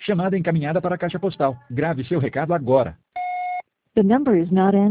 Chamada encaminhada para a caixa postal. Grave seu recado agora. The number is not